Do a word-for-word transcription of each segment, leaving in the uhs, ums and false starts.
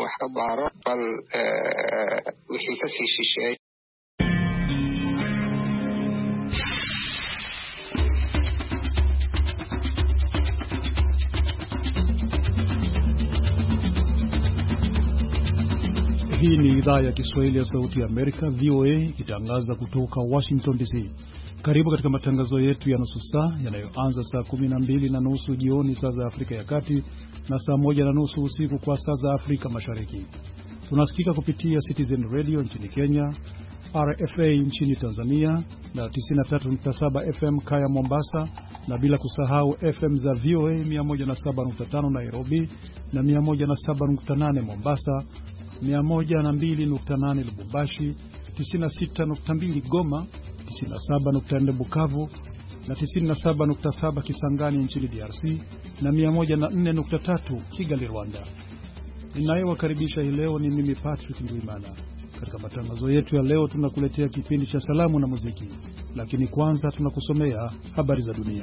wax ka baaro bal wixii ka sii shisheeyay. Hii ni idhaa ya Kiswahili ya Sauti ya Amerika, V O A, ikitangaza kutoka Washington D C. Karibu katika matangazo yetu ya nusu saa yanayoanza saa kumi na mbili na nusu jioni saa za Afrika ya Kati na saa moja na nusu usiku kwa saa za Afrika Mashariki. Tunasikika kupitia Citizen Radio nchini Kenya, R F A nchini Tanzania na tisini na tatu nukta saba F M Kaya Mombasa, na bila kusahau F M za V O A mia moja na saba nukta tano Nairobi na mia moja na saba nukta nane Mombasa, mia moja na mbili nukta nane Lubumbashi, tisini na sita nukta mbili Goma, tisini na saba nukta nne Bukavu na tisini na saba nukta saba Kisangani nchini D R C na mia moja na nne nukta tatu Kigali, Rwanda. Ninayewakaribisha hii leo ni mimi Patrick Ndwimana. Katika matangazo yetu ya leo tunakuletea kipindi cha salamu na muziki, lakini kwanza tunakusomea habari za dunia.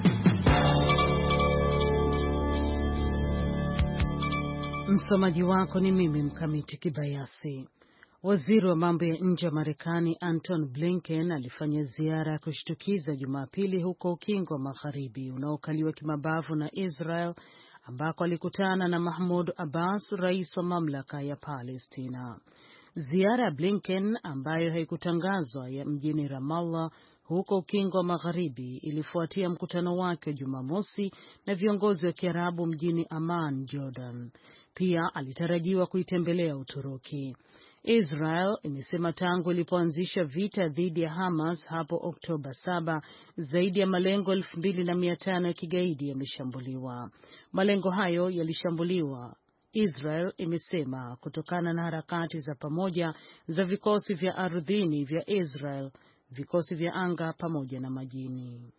Msomaji wako ni mimi Mkamiti Kibayasi. Waziri wa mambo ya nje wa Marekani Anton Blinken alifanya ziara ya kushtukiza Jumapili huko Ukingo wa Magharibi unaokaliwa kimabavu na Israel, ambako alikutana na Mahmoud Abbas, rais wa mamlaka ya Palestina. Ziara ya Blinken ambayo haikutangazwa ya mjini Ramallah huko Ukingo wa Magharibi ilifuatia mkutano wake Jumamosi na viongozi wa Kiarabu mjini Amman, Jordan. Pia alitarajiwa kuitembelea Uturuki. Israel imesema tangu ilipoanzisha vita dhidi ya Hamas hapo Oktoba saba, zaidi ya malengo elfu mbili na mia tano ya kigaidi yameshambuliwa. Malengo hayo yalishambuliwa, Israel imesema, kutokana na harakati za pamoja za vikosi vya ardhini vya Israel, vikosi vya anga pamoja na majini.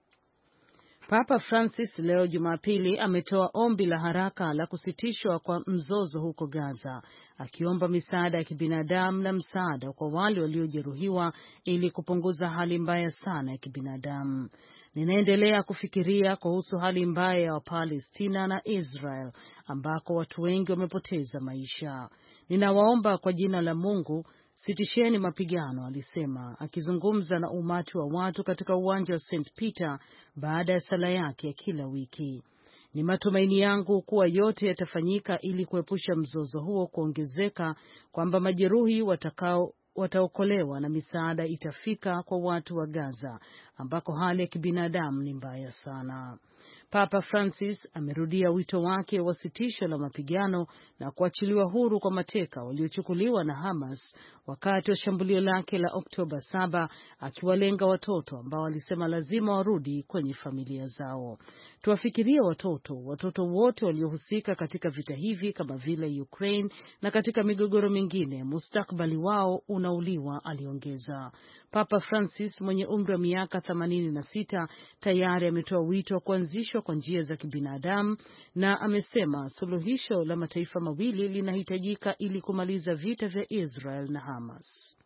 Papa Francis leo Jumapili ametoa ombi la haraka la kusitishwa kwa mzozo huko Gaza, akiomba misaada ya kibinadamu na msaada kwa wale waliojeruhiwa ili kupunguza hali mbaya sana ya kibinadamu. Ninaendelea kufikiria kuhusu hali mbaya ya Palestina na Israel ambako watu wengi wamepoteza maisha. Ninawaomba kwa jina la Mungu, sitisheni mapigano, alisema, akizungumza na umati wa watu katika uwanja wa Saint Peter baada ya sala yake ya kila wiki. Ni matumaini yangu kuwa yote yatafanyika ili kuepusha mzozo huo kuongezeka, kwamba majeruhi watakao wataokolewa na misaada itafika kwa watu wa Gaza ambako hali ya kibinadamu ni mbaya sana. Papa Francis amerudia wito wake wa sitisho la mapigano na kuachiliwa huru kwa mateka waliochukuliwa na Hamas wakati wa shambulio lake la Oktoba saba, akiwalenga watoto ambao alisema lazima warudi kwenye familia zao. Tuwafikirie watoto, watoto wote waliohusika katika vita hivi kama vile Ukraine na katika migogoro mingine, mustakbali wao unauliwa, aliongeza. Papa Francis mwenye umri wa miaka themanini na sita tayari ametoa wito wa kuanzishwa kwa njia za kibinadamu, na amesema suluhisho la mataifa mawili linahitajika ili kumaliza vita vya Israel na Hamas.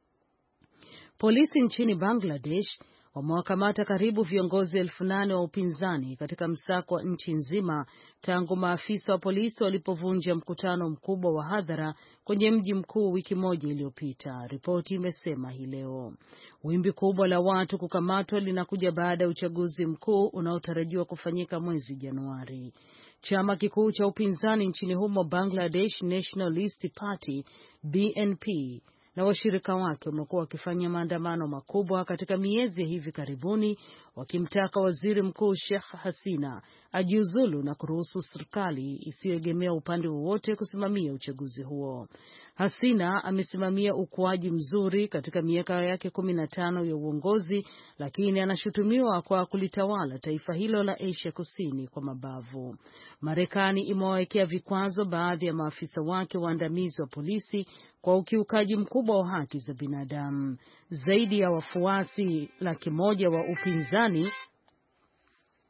Polisi nchini Bangladesh wamewakamata karibu viongozi elfu nane wa upinzani katika msako wa nchi nzima tangu maafisa wa polisi walipovunja mkutano mkubwa wa hadhara kwenye mji mkuu wiki moja iliyopita, ripoti imesema hii leo. Wimbi kubwa la watu kukamatwa linakuja baada ya uchaguzi mkuu unaotarajiwa kufanyika mwezi Januari. Chama kikuu cha upinzani nchini humo, Bangladesh Nationalist Party B N P, na washirika wake wamekuwa wakifanya maandamano makubwa katika miezi ya hivi karibuni, wakimtaka waziri mkuu Sheikh Hasina ajiuzulu na kuruhusu serikali isiyoegemea upande wowote kusimamia uchaguzi huo. Hasina amesimamia ukuaji mzuri katika miaka yake kumi na tano ya uongozi, lakini anashutumiwa kwa kulitawala taifa hilo la Asia Kusini kwa mabavu. Marekani imewawekea vikwazo baadhi ya maafisa wake waandamizi wa polisi kwa ukiukaji mkubwa wa haki za binadamu. Zaidi ya wafuasi laki moja wa upinzani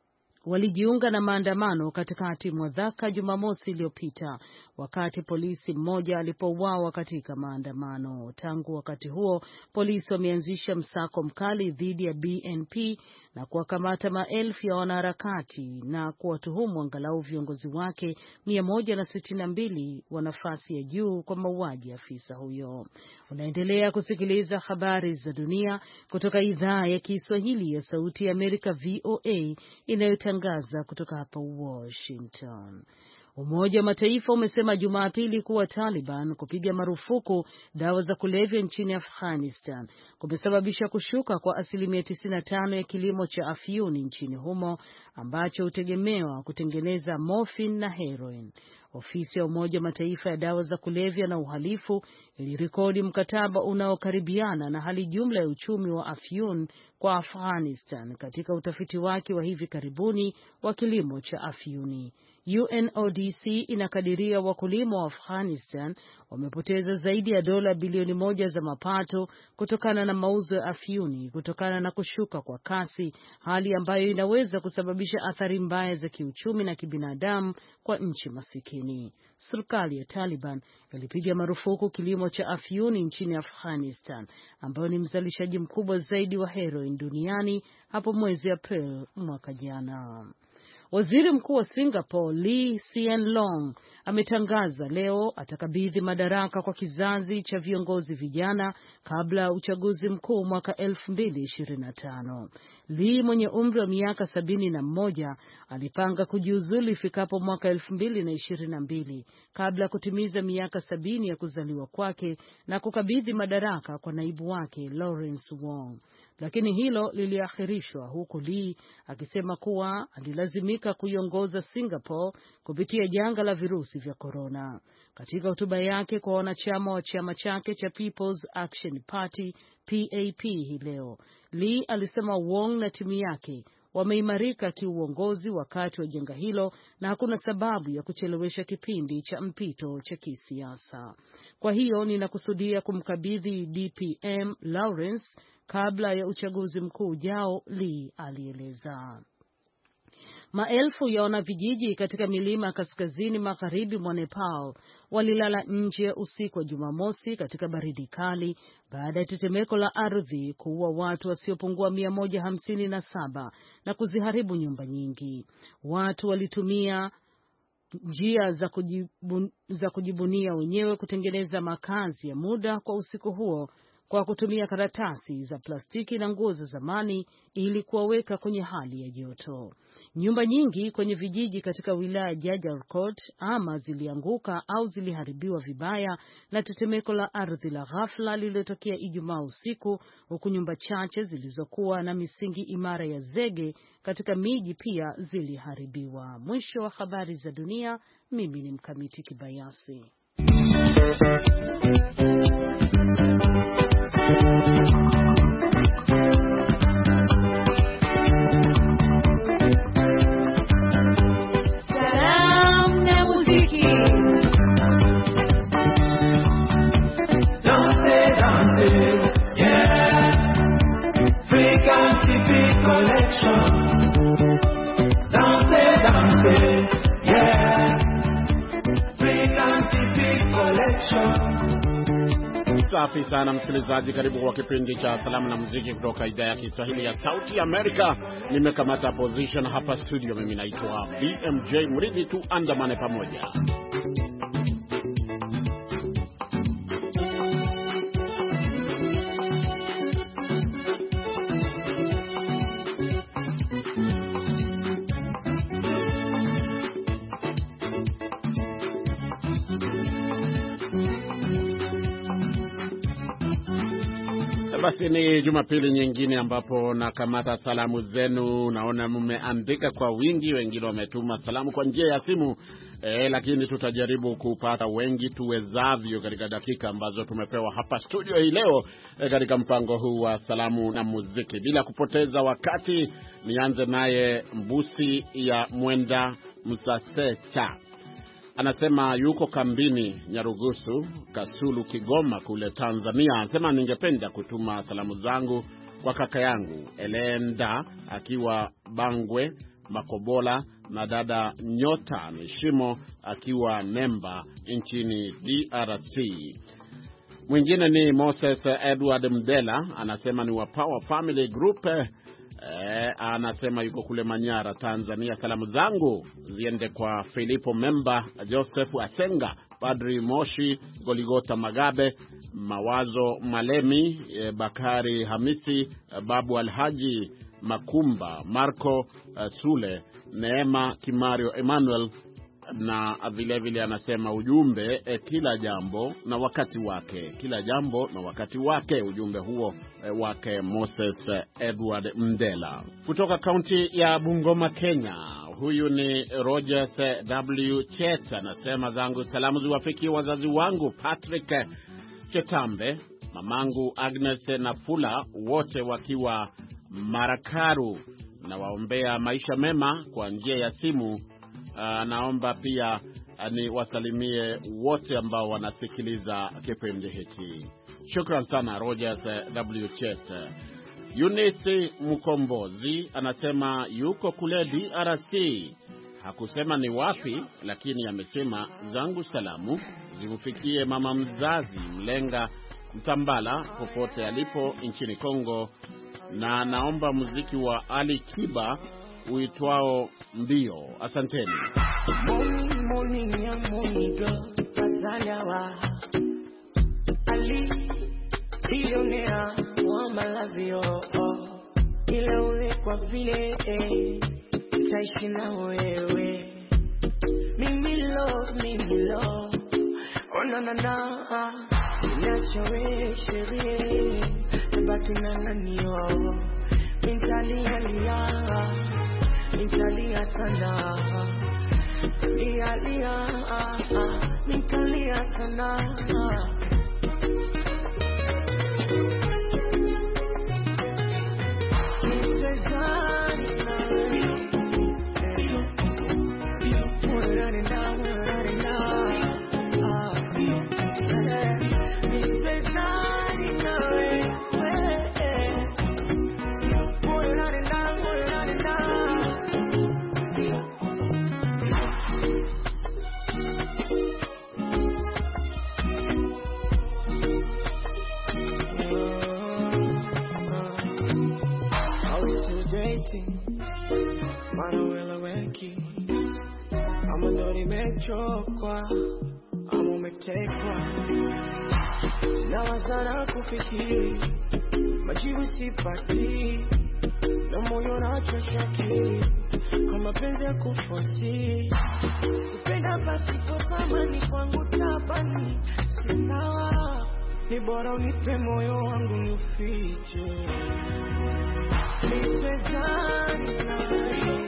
walijiunga na maandamano katikati mwa Dhaka Jumamosi iliyopita wakati polisi mmoja alipouawa katika maandamano. Tangu wakati huo, polisi wameanzisha msako mkali dhidi ya B N P na kuwakamata maelfu ya wanaharakati na kuwatuhumu angalau viongozi wake mia moja na sitini na mbili wa nafasi ya juu kwa mauaji ya afisa huyo. Unaendelea kusikiliza habari za dunia kutoka idhaa ya Kiswahili ya Sauti ya Amerika V O A inayotangaza kutoka hapa Washington. Umoja wa Mataifa umesema Jumapili kuwa Taliban kupiga marufuku dawa za kulevya nchini Afghanistan kumesababisha kushuka kwa asilimia tisini na tano ya kilimo cha afyuni nchini humo ambacho hutegemewa kutengeneza morphine na heroin. Ofisi ya Umoja wa Mataifa ya dawa za kulevya na uhalifu ilirekodi mkataba unaokaribiana na hali jumla ya uchumi wa afyun kwa Afghanistan katika utafiti wake wa hivi karibuni wa kilimo cha afyuni. U N O D C inakadiria wakulima wa Afghanistan wamepoteza zaidi ya dola bilioni moja za mapato kutokana na mauzo ya afyuni kutokana na kushuka kwa kasi, hali ambayo inaweza kusababisha athari mbaya za kiuchumi na kibinadamu kwa nchi masikini. Serikali ya Taliban ilipiga marufuku kilimo cha afyuni nchini Afghanistan, ambayo ni mzalishaji mkubwa zaidi wa heroin duniani, hapo mwezi Aprili mwaka jana. Waziri Mkuu wa Singapore Lee Hsien Loong ametangaza leo atakabidhi madaraka kwa kizazi cha viongozi vijana kabla ya uchaguzi mkuu mwaka elfu mbili ishirini na tano. Lee mwenye umri wa miaka sabini na mmoja alipanga kujiuzulu ifikapo mwaka elfu mbili na ishirini na mbili kabla ya kutimiza miaka sabini ya kuzaliwa kwake na kukabidhi madaraka kwa naibu wake Lawrence Wong. Lakini hilo liliahirishwa huku Lee akisema kuwa alilazimika kuiongoza Singapore kupitia janga la virusi vya korona. Katika hotuba yake kwa wanachama wa chama chake cha People's Action Party P A P hii leo, Lee alisema Wong na timu yake wameimarika kiuongozi wakati wa janga hilo na hakuna sababu ya kuchelewesha kipindi cha mpito cha kisiasa. Kwa hiyo ninakusudia kumkabidhi D P M Lawrence kabla ya uchaguzi mkuu ujao, Lee alieleza. Maelfu ya wanavijiji katika milima kaskazini magharibi mwa Nepal walilala nje usiku wa Jumamosi katika baridi kali baada ya tetemeko la ardhi kuua watu wasiopungua mia moja hamsini na saba na kuziharibu nyumba nyingi. Watu walitumia njia za kujibun, za kujibunia wenyewe kutengeneza makazi ya muda kwa usiku huo kwa kutumia karatasi za plastiki na nguo za zamani ili kuwaweka kwenye hali ya joto. Nyumba nyingi kwenye vijiji katika wilaya ya Jajarkot ama zilianguka au ziliharibiwa vibaya na tetemeko la ardhi la ghafla lililotokea Ijumaa usiku, huku nyumba chache zilizokuwa na misingi imara ya zege katika miji pia ziliharibiwa. Mwisho wa habari za dunia. Mimi ni Mkamiti Kibayasi. Safi sana msikilizaji, karibu kwa kipindi cha salamu na muziki kutoka idhaa ya Kiswahili ya Sauti Amerika. Nimekamata position hapa studio, mimi naitwa B M J Mridhi, tu andamane pamoja. Basi ni Jumapili nyingine ambapo nakamata salamu zenu. Naona mmeandika kwa wingi, wengine wametuma salamu kwa njia ya simu e, lakini tutajaribu kupata wengi tuwezavyo katika dakika ambazo tumepewa hapa studio hii leo e, katika mpango huu wa salamu na muziki. Bila kupoteza wakati, nianze naye Mbusi ya Mwenda Msaseta. Anasema yuko kambini Nyarugusu, Kasulu, Kigoma kule Tanzania. Anasema ningependa kutuma salamu zangu kwa kaka yangu Elenda akiwa Bangwe, Makobola na dada Nyota Nishimo akiwa Nemba nchini D R C. Mwingine ni Moses Edward Mdela, anasema ni wa Power Family Group. Eh, anasema yuko kule Manyara, Tanzania. Salamu zangu ziende kwa Filipo Memba, Joseph Asenga, Padri Moshi, Goligota Magabe, Mawazo Malemi, eh, Bakari Hamisi, eh, Babu Alhaji Makumba, Marco eh, Sule, Neema Kimario Emmanuel, na vile vile anasema ujumbe eh, kila jambo na wakati wake, kila jambo na wakati wake. Ujumbe huo eh, wake Moses eh, Edward Mdela kutoka kaunti ya Bungoma, Kenya. Huyu ni Rogers W Chet, anasema zangu salamu ziwafikie wazazi wangu Patrick Chetambe, mamangu Agnes Nafula, wote wakiwa Marakaru, na waombea maisha mema kwa njia ya simu. Uh, naomba pia uh, ni wasalimie wote ambao wanasikiliza kipindi hiki. Shukran sana Rogers uh, W Chet. Eunice Mkombozi anasema yuko kule D R C. Hakusema ni wapi, lakini amesema zangu salamu zimufikie mama mzazi Mlenga Mtambala popote alipo nchini Kongo, na naomba muziki wa Ali Kiba uitwao Mbio. Asanteni. Morning, morning, ya moniga Azalawa Ali Billionaire wa malavio ila ule kwa vile nitaishi na wewe. Mimi love, mimi love, oh na na na, inachowe sherie nabaki na nanio. Mintalia lia, mintalia sana, lia lia, mintalia sana. Chokwa, amu metekwa, na wazana kufikiri, majibu sipati, na moyo na choshaki, kama penzi ya kufosi. Upenda basi kwa samani kwangu tabani, sinawa, ni bora unipe moyo wangu nufiche. Niswezani na wewe,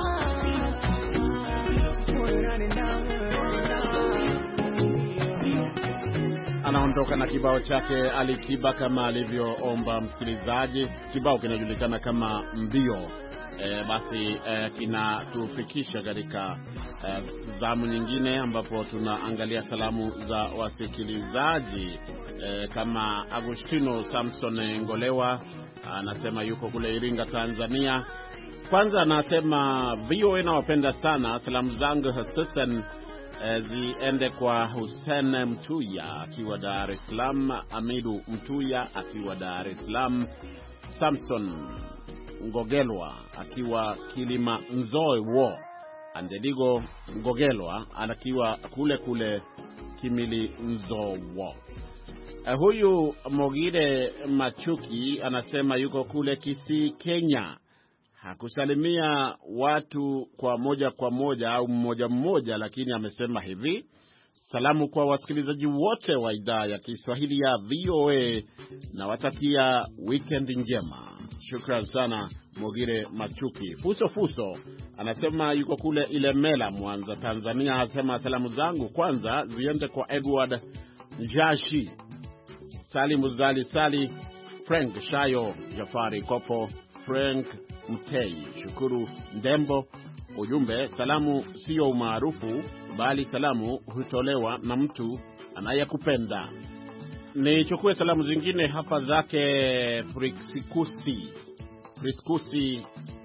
anaondoka na kibao chake Ali Kiba kama alivyoomba msikilizaji. Kibao kinajulikana kama Mbio. E, basi e, kinatufikisha katika e, zamu nyingine ambapo tunaangalia salamu za wasikilizaji. E, kama Agustino Samson Ngolewa anasema yuko kule Iringa, Tanzania. Kwanza anasema V O A nawapenda sana. Salamu zangu hususan E, ziende kwa Hussein Mtuya akiwa Dar es Salaam, Amidu Mtuya akiwa Dar es Salaam, Samson Ngogelwa akiwa Kilima Nzoe wo, Andedigo Ngogelwa anakiwa kule kule Kimili Nzowo. E, huyu Mogire Machuki anasema yuko kule Kisii, Kenya. Hakusalimia watu kwa moja kwa moja au mmoja mmoja, lakini amesema hivi: salamu kwa wasikilizaji wote wa idhaa ya Kiswahili ya V O A na watakia weekend njema. Shukrani sana Mogire Machuki. Fuso Fuso anasema yuko kule Ilemela, Mwanza, Tanzania. Anasema salamu zangu kwanza ziende kwa Edward Njashi, Salimu Zali Sali, Frank Shayo, Jafari Kopo, Frank Mtei, Shukuru Ndembo. Ujumbe, salamu sio umaarufu bali salamu hutolewa na mtu anayekupenda. Nichukue salamu zingine hapa zake Priskusi. Priskusi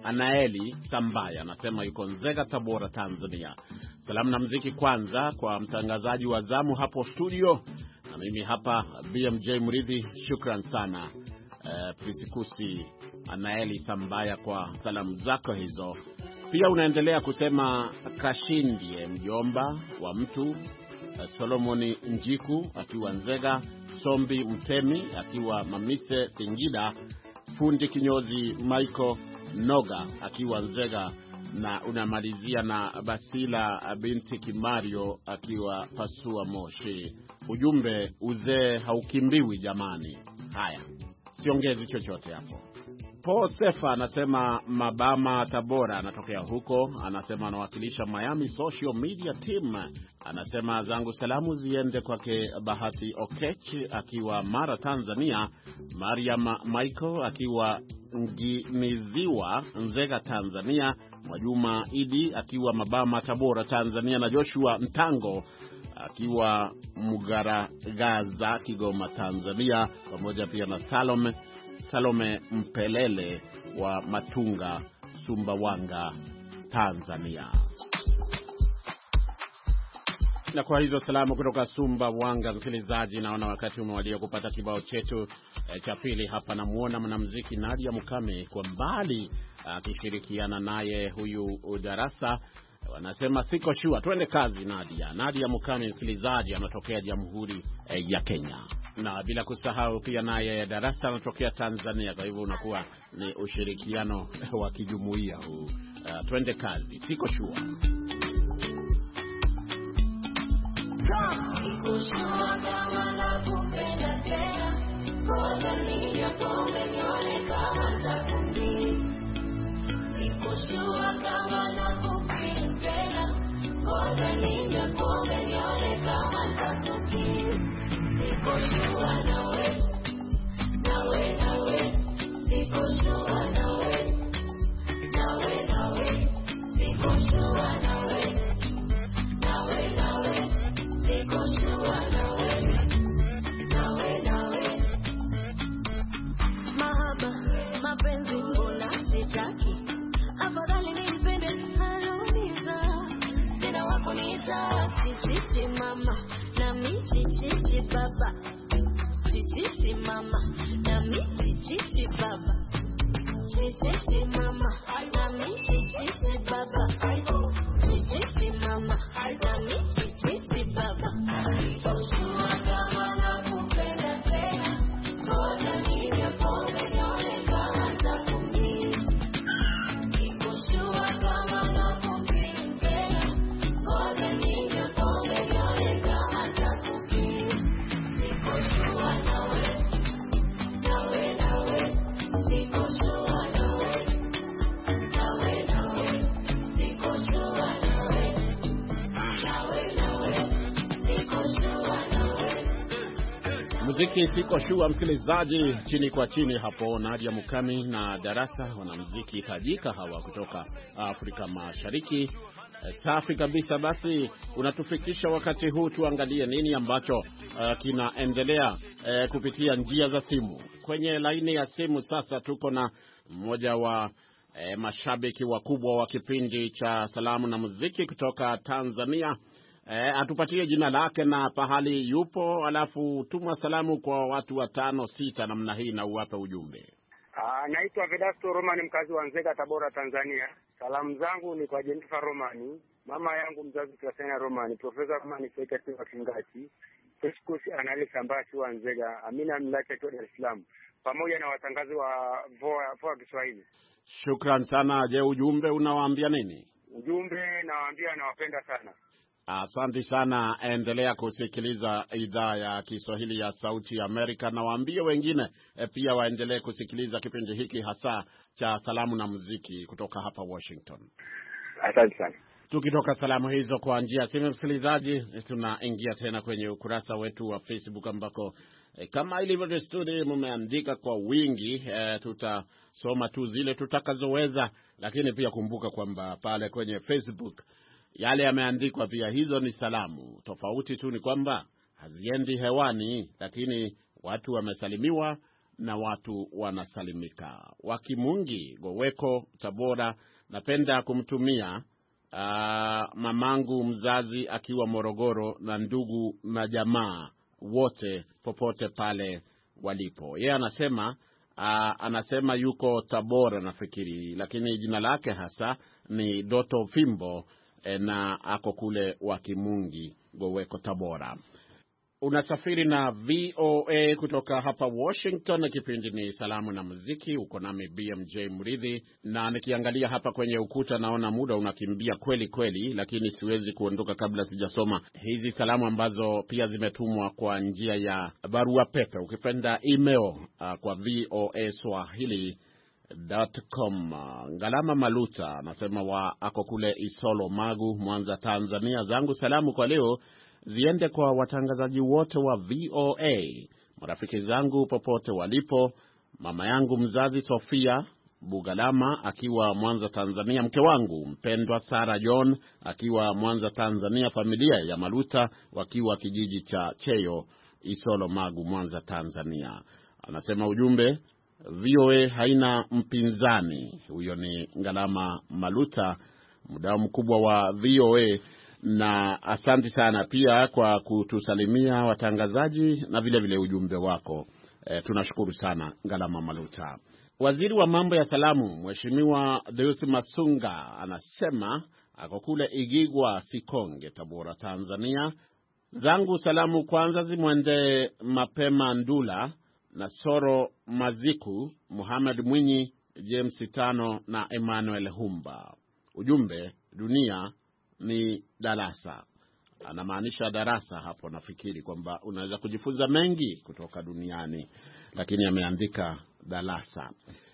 Anaeli Sambaya anasema yuko Nzega, Tabora, Tanzania. Salamu na muziki kwanza kwa mtangazaji wa zamu hapo studio, na mimi hapa B M J Mridhi. Shukran sana uh, Prisikusi Anaeli Sambaya kwa salamu zako hizo. Pia unaendelea kusema Kashindie mjomba wa mtu, uh, Solomoni Njiku akiwa Nzega, Sombi Mtemi akiwa Mamise Singida, Fundi Kinyozi Michael Noga akiwa Nzega, na unamalizia na Basila binti Kimario akiwa Pasua Moshi. Ujumbe, uzee haukimbiwi jamani. Haya, siongezi chochote hapo. Paul Sefa anasema Mabama, Tabora, anatokea huko. Anasema anawakilisha Miami Social Media Team. Anasema zangu salamu ziende kwake Bahati Okech akiwa Mara, Tanzania, Mariam Michael akiwa Ngimiziwa, Nzega, Tanzania, Mwajuma Idi akiwa Mabama, Tabora, Tanzania, na Joshua Mtango akiwa Mugaragaza, Kigoma, Tanzania, pamoja pia na Salome Salome Mpelele wa Matunga, Sumbawanga, Tanzania. Na kwa hizo salamu kutoka Sumbawanga, msikilizaji, naona wakati umewadia kupata kibao chetu e, cha pili hapa. Namuona mwanamuziki Nadia Mukami kwa mbali akishirikiana naye huyu Darasa. Wanasema siko shua. Twende kazi Nadia. Nadia Mukami, msikilizaji, anatokea Jamhuri eh, ya Kenya. Na bila kusahau pia naye Darasa anatokea Tanzania. Kwa hivyo unakuwa ni ushirikiano wa kijumuiya huu. Uh, twende kazi. Siko shua. Siko shua kama nakupenda tena, koza niya pombe nione kama nitakumbili. Siko shua kama nakupenda tena, koza niya pombe nione kama nitakumbili. Siko shua nawe, nawe nawe, siko shua nawe, nawe nawe, siko shua nawe, nawe nawe, siko shua nawe, nawe nawe. Mahaba, mapenzi mbona sitaki, afadhali nipende haloniza, tena wako niza, chichichi mama, na mi chichichi baba, chichichi mama, na mi chichichi baba, chichichi mama, na mi chichichi baba, chichichi mama, na mi chichichi baba. Sikushua kama nakupenda tena, koza niya pombe nione kama nitakumbili. Sikushua kama nakupenda tena, koza niya pombe nione kama nitakumbili. Sikushua nawe, nawe nawe, sikushua nawe, nawe nawe, sikushua nawe, nawe nawe, sikushua nawe. Muziki Siko Shua, msikilizaji, chini kwa chini hapo. Nadia Mukami na Darasa, wanamuziki tajika hawa kutoka Afrika Mashariki. Safi kabisa. Basi unatufikisha wakati huu tuangalie nini ambacho uh, kinaendelea uh, kupitia njia za simu. Kwenye laini ya simu sasa tuko na mmoja wa uh, mashabiki wakubwa wa kipindi cha Salamu na Muziki kutoka Tanzania. Uh, atupatie jina lake na pahali yupo, alafu tuma salamu kwa watu watano sita namna hii na uwape ujumbe. Ah, naitwa Vedasto Romani, mkazi wa Nzega, Tabora, Tanzania. Salamu zangu ni kwa Jennifer Romani, mama yangu mzazi Klasena Romani, Profesa Romani Sekati wa Kingati, Priskusi Anali Sambasi wa Nzega, Amina Mlake wa Dar es Salaam, pamoja na watangazi wa Voa Voa Kiswahili. Shukran sana. Je, ujumbe unawaambia nini? Ujumbe nawaambia nawapenda sana. Asante sana. Endelea kusikiliza idhaa ya Kiswahili ya Sauti ya Amerika, na waambie wengine e, pia waendelee kusikiliza kipindi hiki hasa cha Salamu na Muziki kutoka hapa Washington. Asante sana. Tukitoka salamu hizo kwa njia simu, msikilizaji, tunaingia tena kwenye ukurasa wetu wa Facebook ambako e, kama ilivyo desturi mmeandika kwa wingi. E, tutasoma tu zile tutakazoweza, lakini pia kumbuka kwamba pale kwenye Facebook yale yameandikwa pia hizo ni salamu. Tofauti tu ni kwamba haziendi hewani, lakini watu wamesalimiwa na watu wanasalimika. Wakimungi, Goweko, Tabora, napenda kumtumia uh, mamangu mzazi akiwa Morogoro na ndugu na jamaa wote popote pale walipo. Yeye anasema uh, anasema yuko Tabora nafikiri, lakini jina lake hasa ni Doto Fimbo eh, na ako kule Wakimungi, Goweko, Tabora. Unasafiri na V O A kutoka hapa Washington. Kipindi ni Salamu na Muziki. Uko nami B M J Mridhi, na nikiangalia hapa kwenye ukuta naona muda unakimbia kweli kweli, lakini siwezi kuondoka kabla sijasoma hizi salamu ambazo pia zimetumwa kwa njia ya barua pepe. Ukipenda email uh, kwa V O A Swahili dot com. Ngalama Maluta anasema wa ako kule Isolo Magu, Mwanza, Tanzania. Zangu salamu kwa leo ziende kwa watangazaji wote wa V O A, marafiki zangu popote walipo, mama yangu mzazi Sofia Bugalama akiwa Mwanza, Tanzania, mke wangu mpendwa Sara John akiwa Mwanza, Tanzania, familia ya Maluta wakiwa kijiji cha Cheyo, Isolo Magu, Mwanza, Tanzania. Anasema ujumbe, V O A haina mpinzani. Huyo ni Ngalama Maluta, mdau mkubwa wa V O A. Na asante sana pia kwa kutusalimia watangazaji na vile vile ujumbe wako. E, tunashukuru sana Ngalama Maluta. Waziri wa mambo ya salamu Mheshimiwa Deus Masunga anasema ako kule Igigwa Sikonge, Tabora, Tanzania. Zangu salamu kwanza zimwende Mapema Ndula na Soro Maziku, Muhammad Mwinyi, James Tano na Emmanuel Humba. Ujumbe, dunia ni darasa. Anamaanisha darasa hapo, nafikiri kwamba unaweza kujifunza mengi kutoka duniani, lakini ameandika darasa.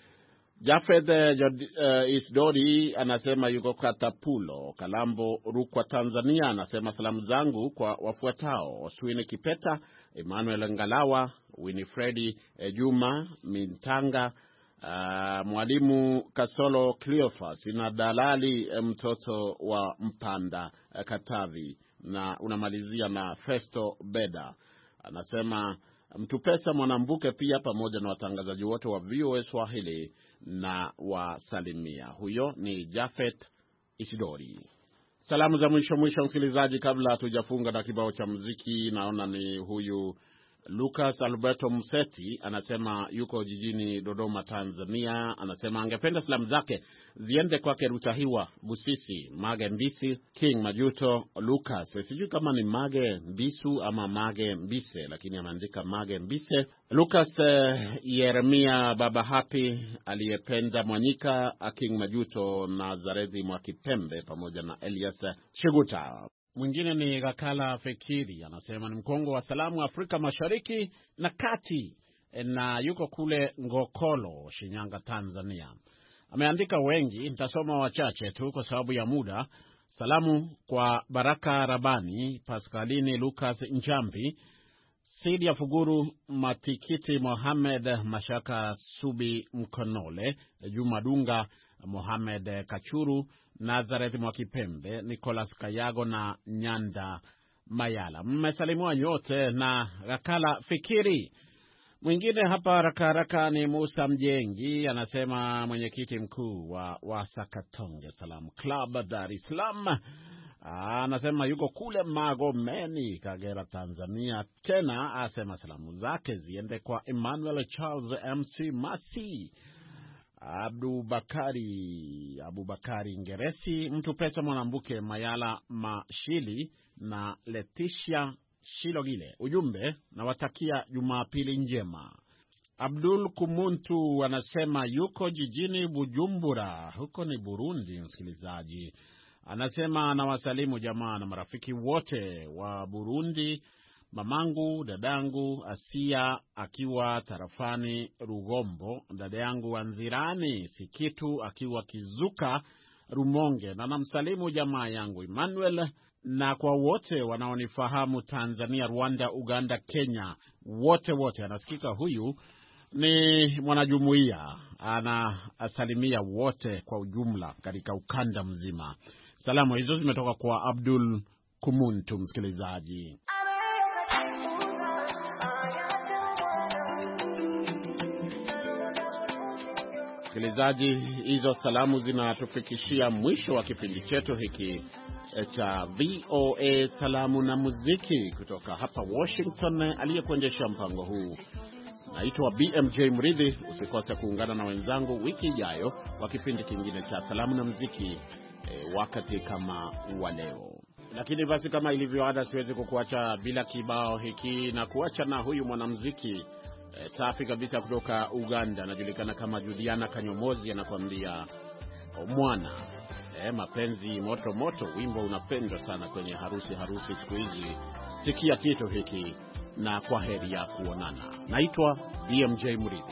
Jafeth uh, Isdori anasema yuko Katapulo, Kalambo, Rukwa, Tanzania. Anasema salamu zangu kwa wafuatao: Oswini Kipeta, Emmanuel Ngalawa, Winifredi eh, Juma Mintanga, Uh, Mwalimu Kasolo Cleophas na Dalali uh, mtoto wa Mpanda uh, Katavi, na unamalizia na Festo Beda. Anasema Mtupesa Mwanambuke pia pamoja na watangazaji wote wa V O A Swahili na wasalimia. Huyo ni Jafet Isidori. Salamu za mwisho mwisho msikilizaji, kabla hatujafunga na kibao cha muziki, naona ni huyu Lucas Alberto Mseti. Anasema yuko jijini Dodoma, Tanzania. Anasema angependa salamu zake ziende kwake Rutahiwa Busisi, Mage Mbisi, King Majuto, Lucas. Sijui kama ni Mage Mbisu ama Mage Mbise, lakini ameandika Mage Mbise. Lucas uh, Yeremia Baba Happy, Aliyependa Mwanyika, King Majuto, Nazareti Mwakipembe pamoja na Elias Shiguta. Mwingine ni Gakala Fekiri, anasema ni Mkongo wa salamu Afrika Mashariki na Kati, na yuko kule Ngokolo, Shinyanga, Tanzania. Ameandika wengi, nitasoma wachache tu kwa sababu ya muda. Salamu kwa Baraka Rabani, Pascalini Lucas Njambi, Sidia Fuguru Matikiti, Mohamed Mashaka Subi Mkonole, Juma Dunga, Mohamed Kachuru, Nazareth Mwakipembe, Nicholas Kayago na Nyanda Mayala. Mmesalimiwa nyote na Gakala Fikiri. Mwingine hapa haraka haraka ni Musa Mjengi, anasema mwenyekiti mkuu wa Wasakatonge Salam Club Dar es Salaam. Anasema yuko kule Magomeni, Kagera, Tanzania. Tena asema salamu zake ziende kwa Emmanuel Charles M C Masi, Abdu Bakari, Abu Bakari Ngeresi, Mtupesa Mwanambuke, Mayala Mashili na Leticia Shilogile. Ujumbe, nawatakia Jumapili njema. Abdul Kumuntu anasema yuko jijini Bujumbura, huko ni Burundi msikilizaji. Anasema anawasalimu jamaa na marafiki wote wa Burundi, mamangu, dadangu Asia akiwa tarafani Rugombo, dada yangu Anzirani Sikitu akiwa Kizuka Rumonge, na namsalimu jamaa yangu Emmanuel, na kwa wote wanaonifahamu Tanzania, Rwanda, Uganda, Kenya, wote wote. Anasikika huyu ni mwanajumuiya, anasalimia wote kwa ujumla katika ukanda mzima. Salamu hizo zimetoka kwa Abdul Kumuntu msikilizaji. Msikilizaji, hizo salamu zinatufikishia mwisho wa kipindi chetu hiki cha V O A Salamu na Muziki kutoka hapa Washington. Aliyekuendesha mpango huu naitwa B M J Mridhi. Usikose kuungana na wenzangu wiki ijayo kwa kipindi kingine cha Salamu na Muziki e, wakati kama wa leo. Lakini basi, kama ilivyo ada, siwezi kukuacha bila kibao hiki, na kuacha na huyu mwanamuziki e, safi kabisa kutoka Uganda, anajulikana kama Juliana Kanyomozi, anakuambia Mwana. E, mapenzi moto moto, wimbo unapendwa sana kwenye harusi harusi siku hizi. Sikia kitu hiki na kwa heri ya kuonana. Naitwa B M J Mridhi.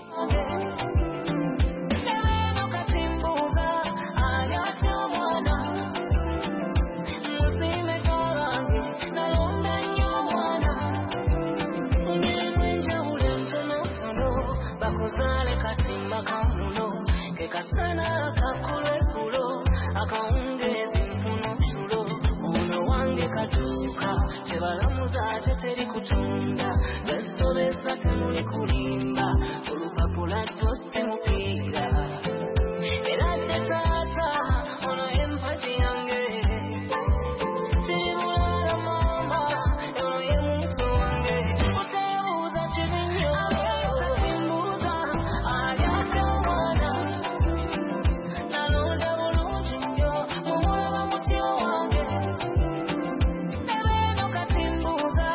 Teri kutunda Vesto vesa temuli kulimba Ulupapula toste mupira Erate tata Ono empati yange Chibula mama Ono ye mtu wange Uteuza chibinyo Katimbuza Ayacha wana Nalonda ulujinyo Mwana mutio wange Ebeno katimbuza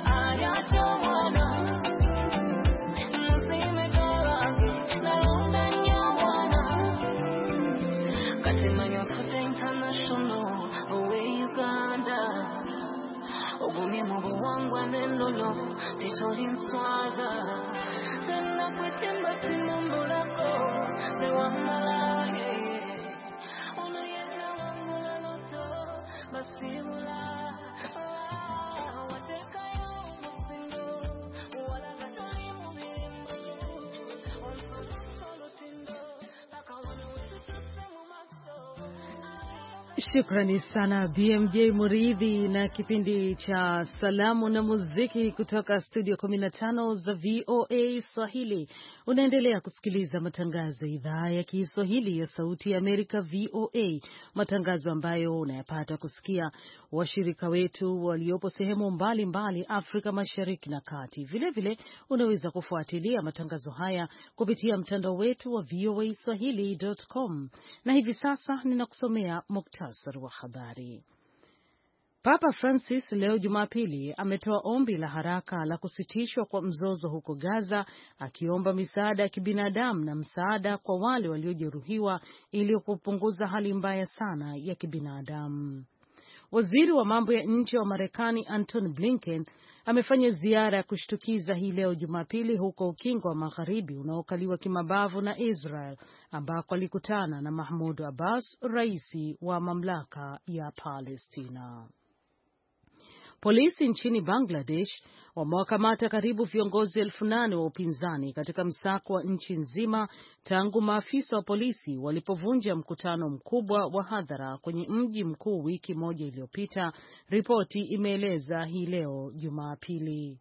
Titori nswaza Sena kwetemba simumbulako Sewa malaye Una yena wangula loto Basibula Wateka yo musingo Wala kachori mubimbo Onsolo solo tindo Taka wana utuchuse mumaso. Shukrani sana B M J Muridhi na kipindi cha Salamu na Muziki kutoka studio kumi na tano za V O A Swahili. Unaendelea kusikiliza matangazo ya idhaa ya Kiswahili ya Sauti ya Amerika V O A, matangazo ambayo unayapata kusikia washirika wetu waliopo sehemu mbalimbali mbali Afrika Mashariki na Kati. Vile vile unaweza kufuatilia matangazo haya kupitia mtandao wetu wa V O A Swahili dot com. Na hivi sasa ninakusomea muktasari wa habari. Papa Francis leo Jumapili ametoa ombi la haraka la kusitishwa kwa mzozo huko Gaza, akiomba misaada ya kibinadamu na msaada kwa wale waliojeruhiwa ili kupunguza hali mbaya sana ya kibinadamu. Waziri wa mambo ya nje wa Marekani Antony Blinken amefanya ziara ya kushtukiza hii leo Jumapili huko Ukingo wa Magharibi unaokaliwa kimabavu na Israel, ambako alikutana na Mahmoud Abbas, rais wa mamlaka ya Palestina. Polisi nchini Bangladesh wamewakamata karibu viongozi elfu nane wa upinzani katika msako wa nchi nzima tangu maafisa wa polisi walipovunja mkutano mkubwa wa hadhara kwenye mji mkuu wiki moja iliyopita, ripoti imeeleza hii leo Jumapili.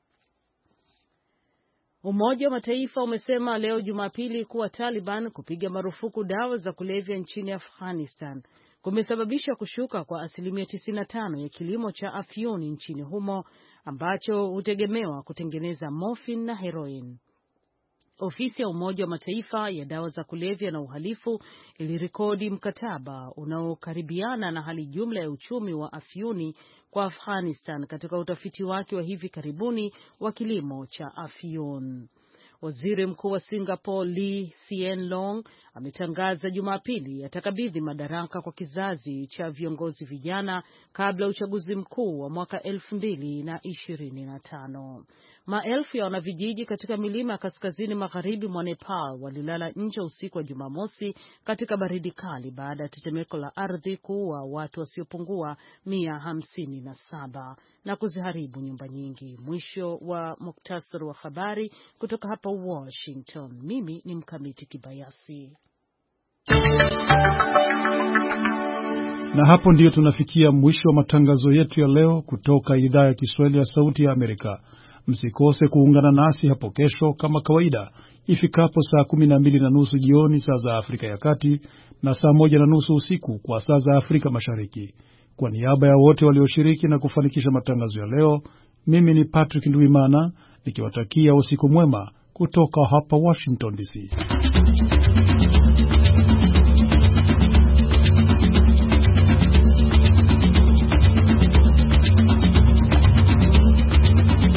Umoja wa Mataifa umesema leo Jumapili kuwa Taliban kupiga marufuku dawa za kulevya nchini Afghanistan kumesababisha kushuka kwa asilimia tisini na tano ya kilimo cha afyuni nchini humo ambacho hutegemewa kutengeneza morphine na heroin. Ofisi ya Umoja wa Mataifa ya dawa za kulevya na uhalifu ilirekodi mkataba unaokaribiana na hali jumla ya uchumi wa afyuni kwa Afghanistan katika utafiti wake wa hivi karibuni wa kilimo cha afyuni. Waziri Mkuu wa Singapore Lee Hsien Loong ametangaza Jumapili atakabidhi madaraka kwa kizazi cha viongozi vijana kabla uchaguzi mkuu wa mwaka elfu mbili na ishirini na tano. Maelfu ya wanavijiji katika milima ya kaskazini magharibi mwa Nepal walilala nje usiku wa Jumamosi katika baridi kali baada ya tetemeko la ardhi kuua watu wasiopungua mia hamsini na saba na kuziharibu nyumba nyingi. Mwisho wa muktasari wa habari kutoka hapa Washington. Mimi ni Mkamiti Kibayasi. Na hapo ndiyo tunafikia mwisho wa matangazo yetu ya leo kutoka idhaa ya Kiswahili ya Sauti ya Amerika. Msikose kuungana nasi hapo kesho kama kawaida ifikapo saa kumi na mbili na nusu jioni saa za Afrika ya Kati na saa moja na nusu usiku kwa saa za Afrika Mashariki. Kwa niaba ya wote walioshiriki na kufanikisha matangazo ya leo, mimi ni Patrick Ndwimana nikiwatakia usiku mwema kutoka hapa Washington D C.